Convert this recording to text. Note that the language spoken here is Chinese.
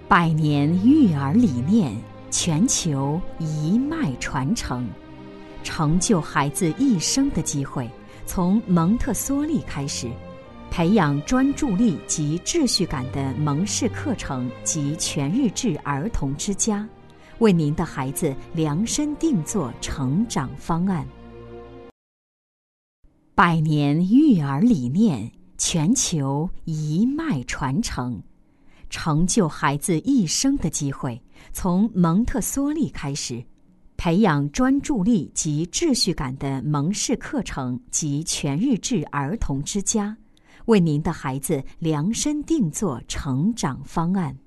百年育儿理念，全球一脉传承，成就孩子一生的机会，从蒙特梭利开始。培养专注力及秩序感的蒙氏课程及全日制儿童之家，为您的孩子量身定做成长方案。百年育儿理念，全球一脉传承，成就孩子一生的机会，从蒙特梭利开始。培养专注力及秩序感的蒙氏课程及全日制儿童之家，为您的孩子量身定做成长方案。